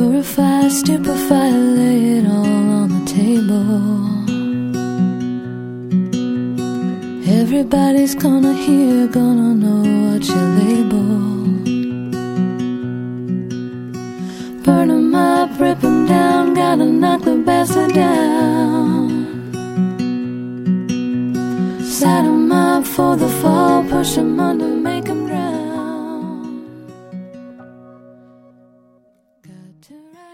Purify, stupefy, lay it all on the table. Everybody's gonna hear, gonna know what you label. Burn 'em up, rip 'em down, gotta knock the bastard down. Set 'em up for the fall, push 'em under, make 'em drown.